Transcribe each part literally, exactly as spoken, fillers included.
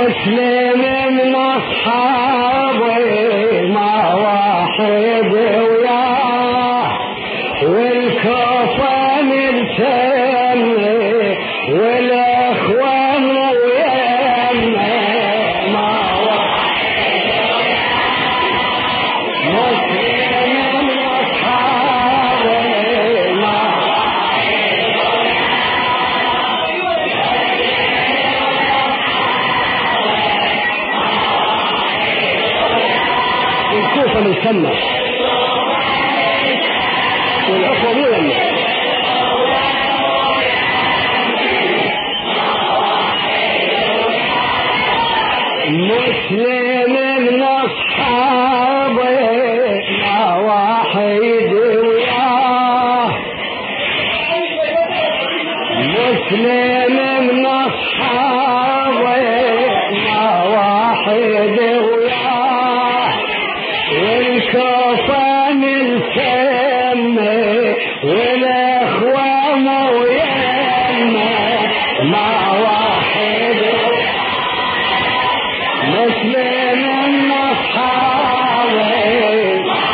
مسلم من أصحابي ما واحد وياه والكوفة ملتمي والأخوان ويمه ما واحد مسلم من أصحابي ما الكوفة ملتمة والأخوة ميمه مسلم من أصحابي ما واحد وياه مسلم من أصحابي ما واحد وياه والكوفة ملتمة والأخوة مويمة ما واحد مسلم من أصحابي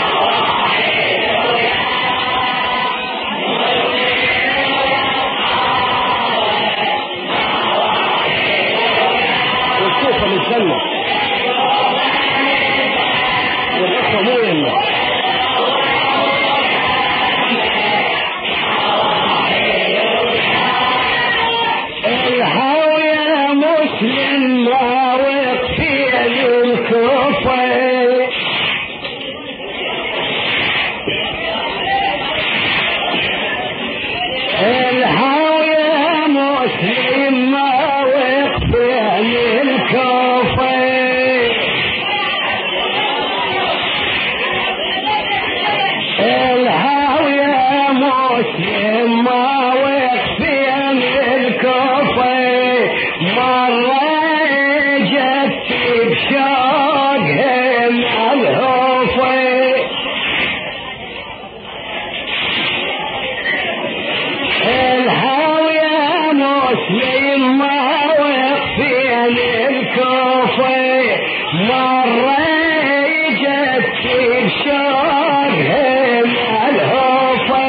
والكوفة ملتمة والأخوة مويمة الهوية مسلم ما وقفي الكوفة الهوية مسلم ما وقفي الكوفة الهوية مسلم ما وقفي الكوفة مرة جت بشوقهم الهوفة الهوية مسلم ما وقفي الكوفة مرة جت بشوقهم الهوفة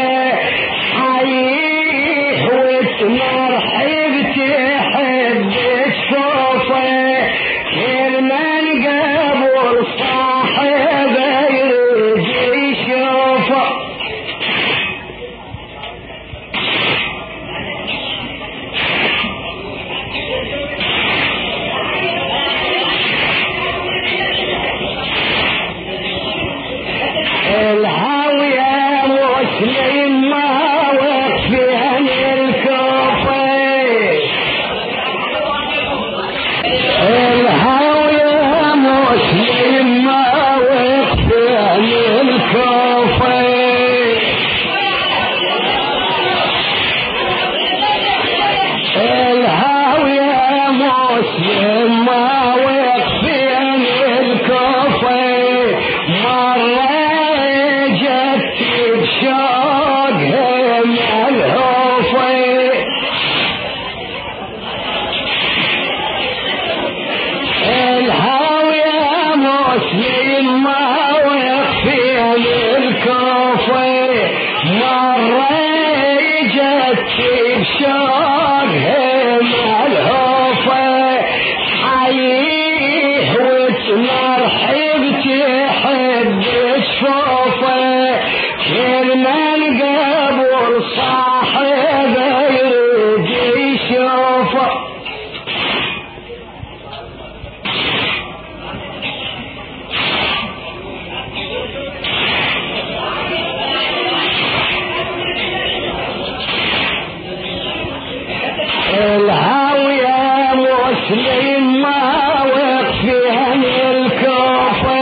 حييه وتمرحب تحب تشوفه كل من قبل صاحبه يريد يشوفه الهوية مسلم ما وقفي الكوفة الهوية مسلم ما وقفي الكوفة الهوية مسلم ما وقفي الكوفة مرة جت بشوقهم الهوفة الهوية مسلم ما وقفي الكوفة مرة جت بشوقهم الهوفة حييه وتمرحب تحب تشوفه كل من قبل صاحبه يريد يشوفه الهوية مسلم ما وقفي الكوفة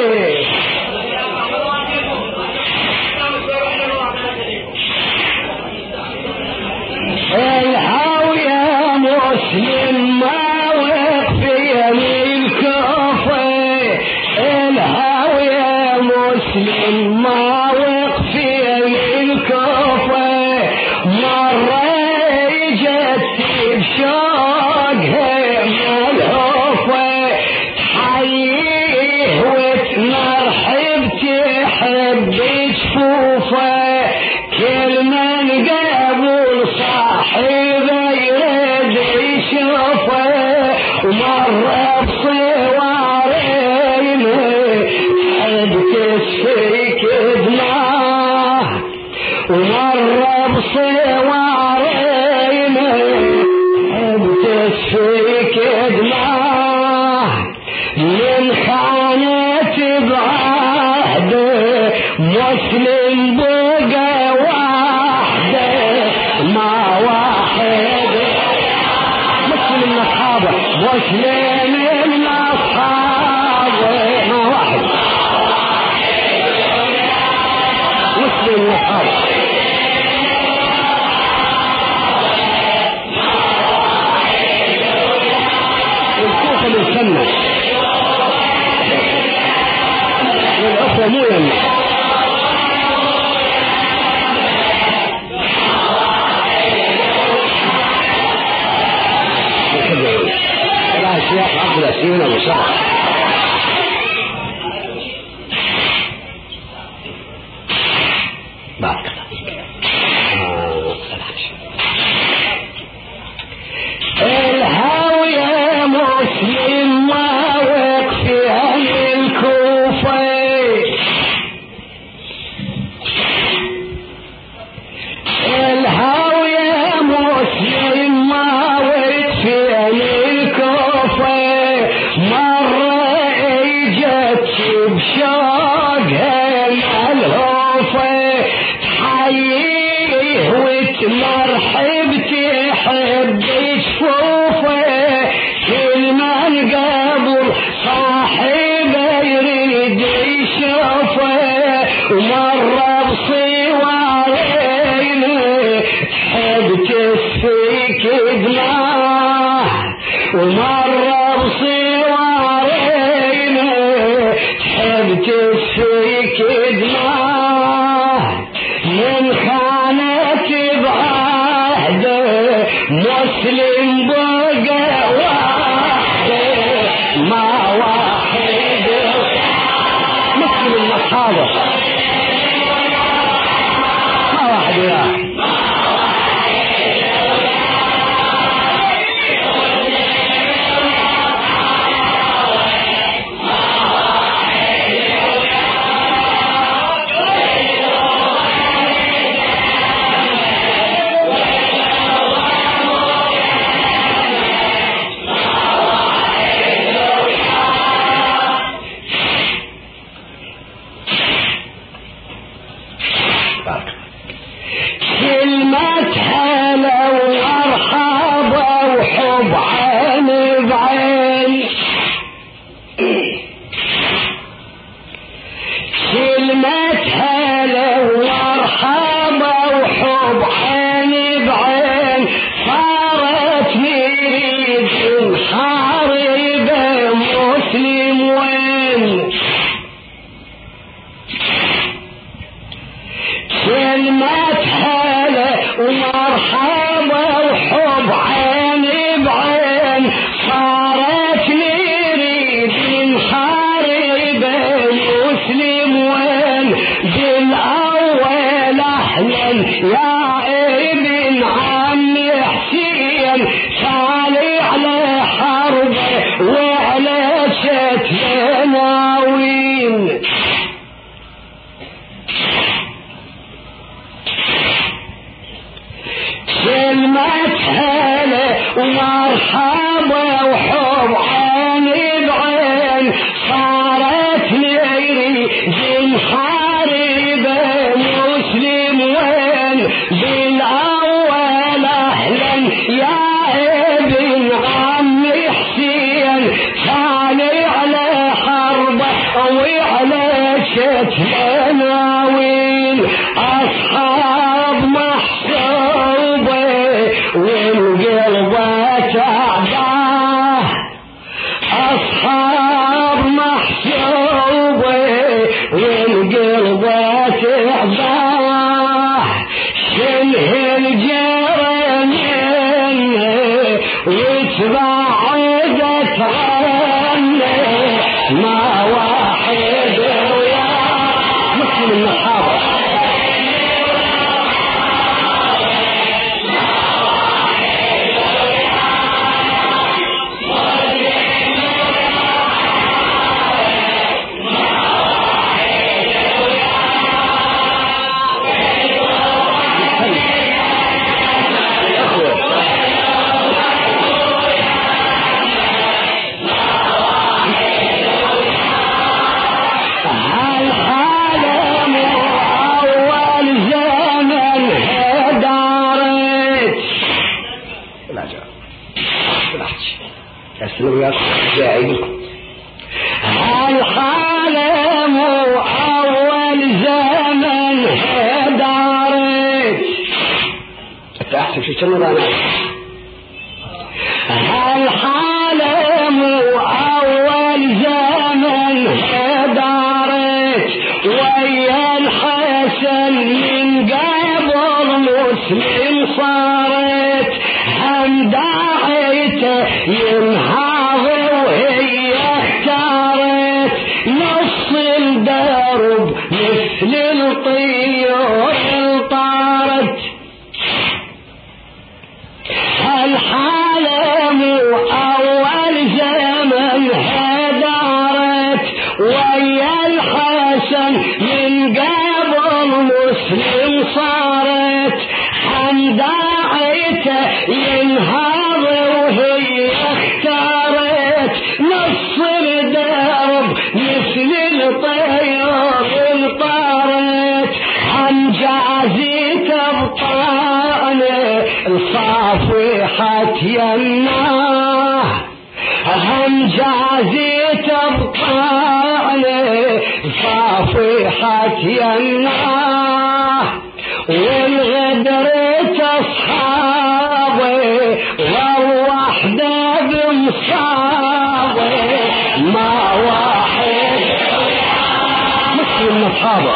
الهوية مسلم ما وقفي الكوفة الهوية مسلم ما وقفي الكوفة مرة جت بشوقهم الهوفة مرة بصوارينا بتسفيك دماء من خانة بعهده مسلم بقى وحده ما واحد مسلم من أصحابه مسلم من أصحابه ما واحد مسلم من أصحابه الكوفة للسنة والأخوة مو يمنع لا الشيخ عبد الأسين أبو سعد بارك الهاوية مسلم ما وقف أهل الكوفة الهاوية مسلم ما وقف أهل الكوفة مرة اجت بشوقها الهوفة تحييه وتمرحب تحب جفوفه كل من قبل صاحبه يريد يشوفه ومرة بصوارينا تحب تسفيك دماء ومرة بصوارينا تحب تسفيك دماء من خانة بعهده مسلم بقى وحده ما واحد مسلم مصابه ما واحد وياه كلمتها لو مرحبا وحب عين بعين كلمتها لو مرحبا وحب عين بعين صارت نريد نحارب مسلم وين كلمتها ومرحبا وحب عين بعين صارت نريد نحارب مسلم وين بالاول اهلا يا ابن عم حسين صالي على حربه وعلى شتناوين كلمتها ومرحبا وحب عين بعين صارت نريد نحارب مسلم وين بالاول اهلا يا ابن عم حسين صالي على حربه وعلى شتناوين اصحاب محسوبه والقلبة تعباه أصحاب محسوبة والقلبة تعباه شله الجرنين وتبعدت عنه ما واحد وياه مسلم النحابة شنو وياك جاي الحالة مو أول زمن هدارت تحسب شو شنو رانا الحالة مو أول زمن هدارت ويا الحسن من قبل مسلم صارت هم داعيته ينهض وهي اختارت نص الدرب مثل الطيور طارت الحالة مو أول زمن هدارت ويا الحسن من قبل مسلم صارت عن داعيته ينهض وهي اختارت نص الدرب مثل الطيور طارت عن جازي تبطانه صافحة يماه هم جازي تبطانه صافحة يماه والغدر تصحابه والوحدة بمصابه ما واحد مسلم مصابه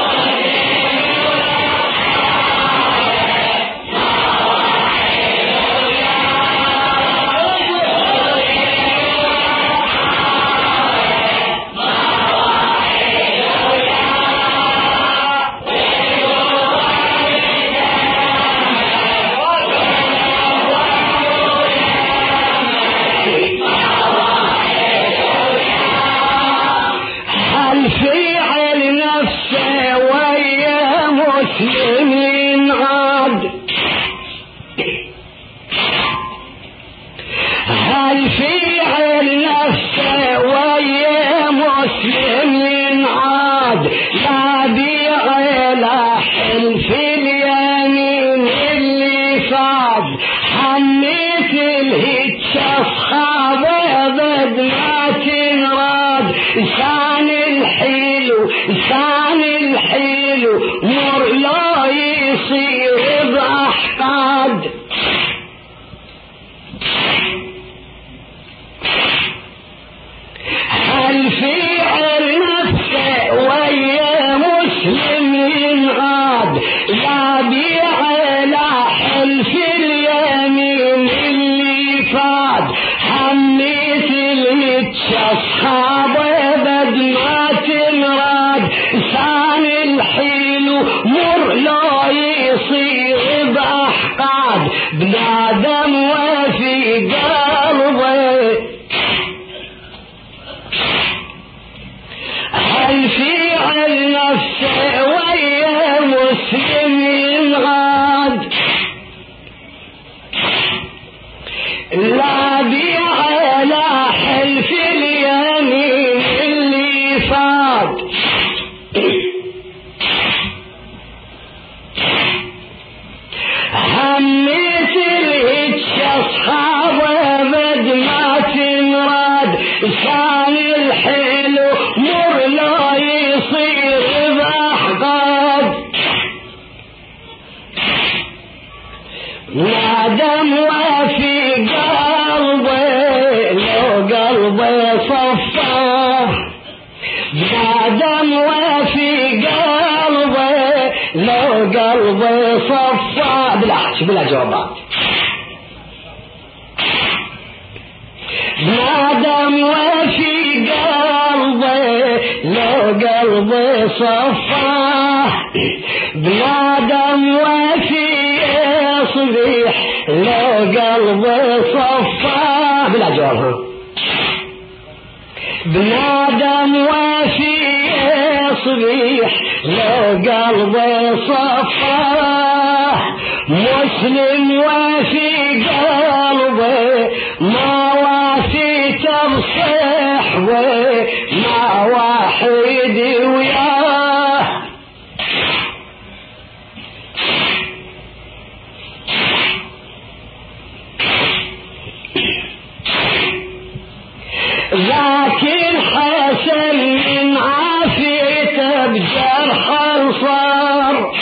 مسلمين عاد هل في نفسه ويا مسلمين عاد لا بيع لا حلف اليمين اللي صاد حنيت الهتش اصحابه بد ما تنراد لسان الحلو لسان الحلو مر لا يصير بأحقاد هل في نفسه ويا مسلم ينعاد لا بيع لا حلف اليمين اللي فاد حميت المتش اصحابه بد ما تنراد لسان الحلو مر لا يصير بأحقاد بنادم وفي قلبه هل في نفسه ويا مسلم ينغاد لا بيع لا حلف اليمين اللي فاد هميت الهتش اصحابه بد ما تنراد لسان الحلو مر لا يصير بأحقاد نادم وفي قلبه لو قلبه صفاه نادم وفي قلبه لو قلبه صفاه بلا بلا جوابات نادم وفي قلبه لو قلبه صفاه بنادم وفي يصبح لو قلبه صفاه بلا جواب بنادم وفي يصبح لو قلبه صفاه مسلم وفي قلبه ما وافي تبصح ما واحد وياه لكن حسن من عافيته بجرح صار،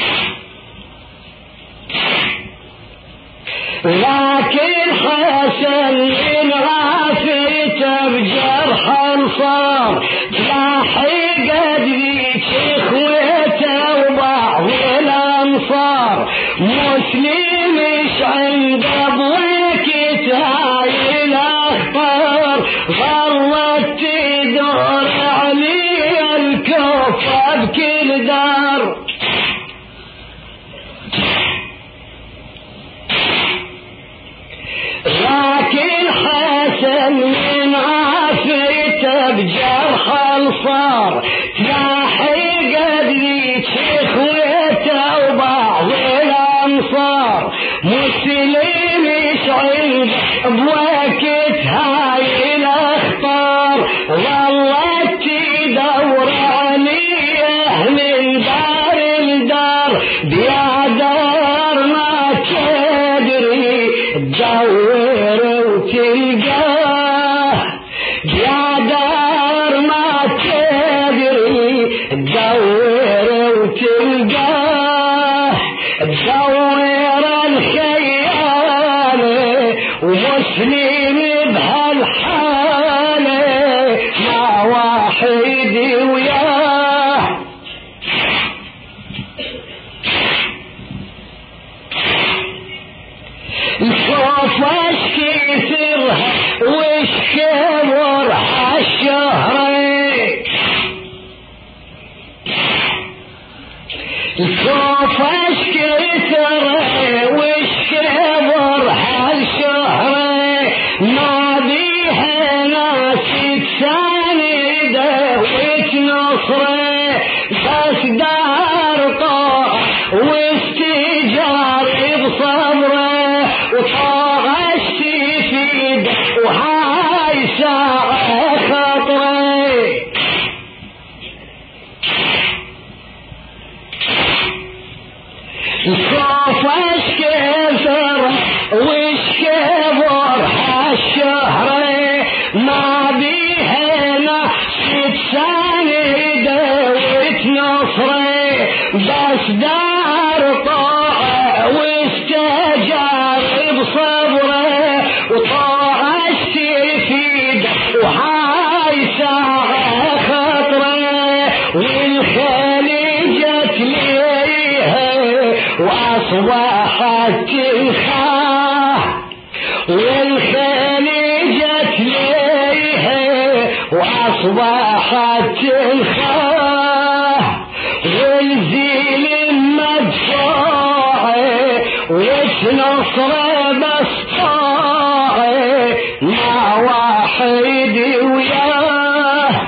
لكن حسن من عافيته بجرح صار، تلاحق ذيك اخوته وبعض الانصار، مسلم ايش عنده بوكت هاي الاخبار، ظلت تدور علي الكوفة بكل دار. لكن حسن من عافيته بجرح صار، تلاحق ذيك اخوته وبعض الانصار، مسلم ايش عنده بوقت هاي الاخطار، ظلت تدور عليه من دار لدار، بيا دار ما تدري تدور وتلقاه، يا دار ما تدري تدور وتلقاه، تدور الخيال ومسلم بهالحالة مع واحد وياه. الخوف وش كثرها وش كبرها الشهرين، الخوف وش كثرها وش كبرها الشهرين، ما بيها ناس تسانده وتنصره، بس دار طاعة واستجار بصبره، وطاعة تفيد وهاي ساعة خطره. الخوف وش كثر وش كبر هالشهر، ما بيها نفس تسانده وتنصره، بس دار طاعة واستجار بصبره، وطاعة تفيد وهاي ساعة خطره، والخيل جت ليها واصبحت تنخاه، والخيل جت ليها واصبحت تنخاه، والزيل مدفوعه وتنصره بس طاعه مع واحد وياه.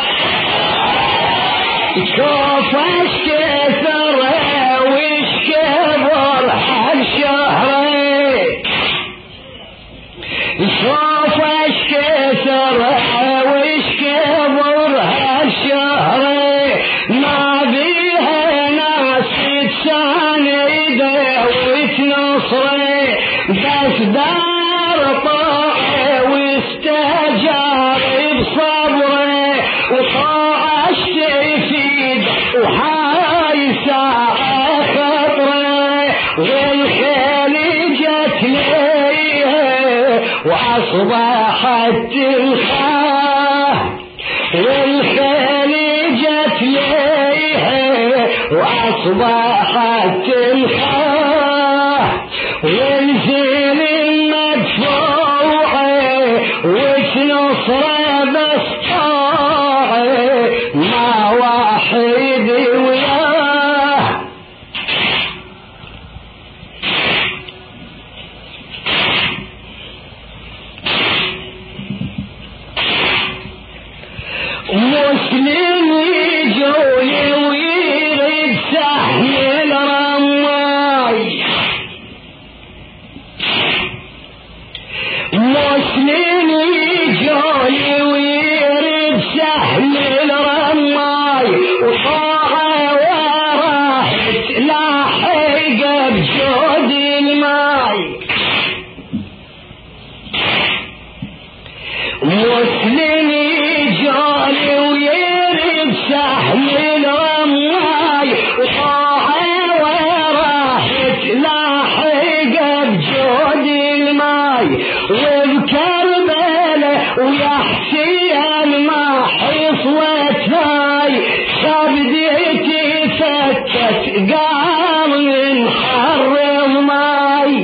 شوف اش كثر وش كبر هالشهر، شوف اش كثر وش كبر هالشهر، ما بيها ناس تسانده وتنصره، بس دار طاعه واستجار بصبره، وطاعه تفيد وهاي ساعه خطره، والخيل جت ليها واصبحت تنخاه، والخيل جت ليها واصبحت تنخاه، والزين المدفوعه وتنصره بس طاعه مع واحد وياه. مسلم يجولي ويرد سهم الرماي، مسلم يجولي ويرد سهم الرماي، وطاعه وراه تلاحق بجود الماي، مسلم قال نحرم ماي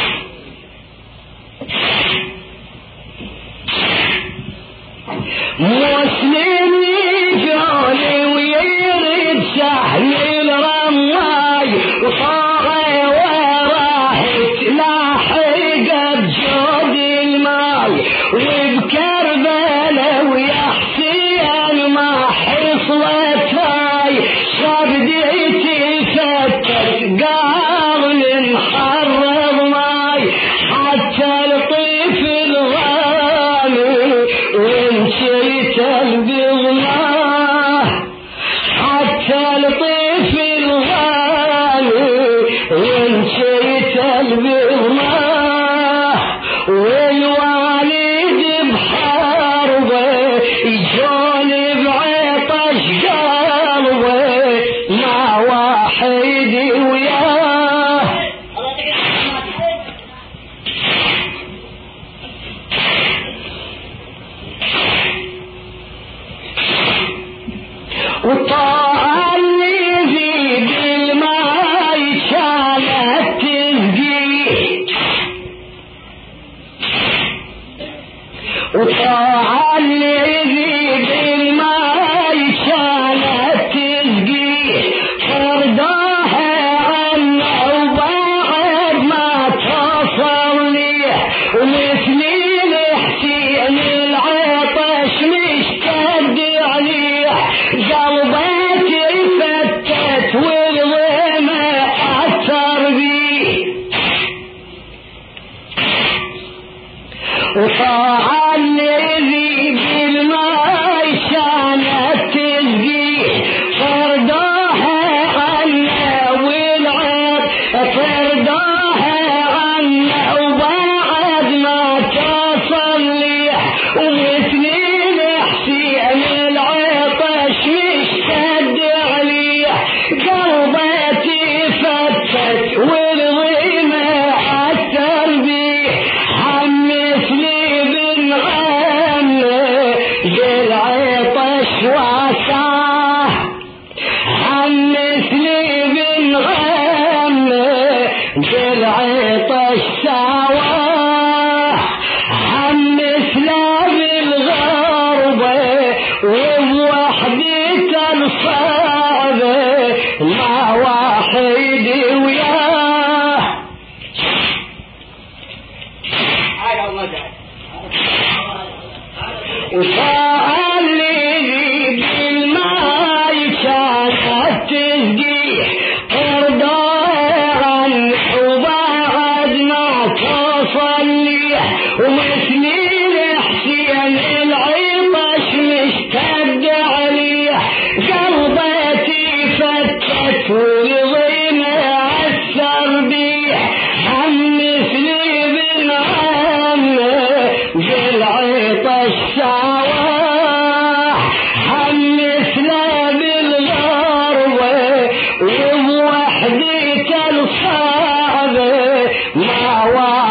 مسلم يجوني ويريد سهل الرماي وطاغي وراحت لاحق بجود الماي وبكربلاء ويا حسين ما حصلت هاي صبديتي فتت قال نحرم ماي حتى لطيف الغالي وانشيت البغماه حتى لطيف الغالي وانشيت البغماه والوالد بحربه يجوني بعطش قلبه ما واحد وياه وطاع اللي يزيد الماء كانت تسقيه وطاع اللي يزيد الماء كانت تسقيه فرداها عنه وبعد ما تصل ليه ومثلي لحسين العطش مشتد عليه قلبتي فتت والظما أثر بيه وطاع الذي بالماء كانت تسقيه فرداها عنه والعط فرداها عنه وبعد ما تصل ليه ومثلي لحسين العطش مشتد عليه قلبتي فتت والظما أثر بيه حمس لي بالغم بالعطش واساه حمس لي بالغم بالعطش سواه حمس لا بالغربة وبوحدة الصعبة ما واحد وياه وطاع اللي بالماء كانت تسقيه ترضاه عنه وبعد ما تصل ليه ومثلي لحسين العطش مشتد عليه قلبتي فتت والظما أثر بيه حمس لي بالغم بالعطش سواه حمس له بالغربة وبوحدة الصعبة ما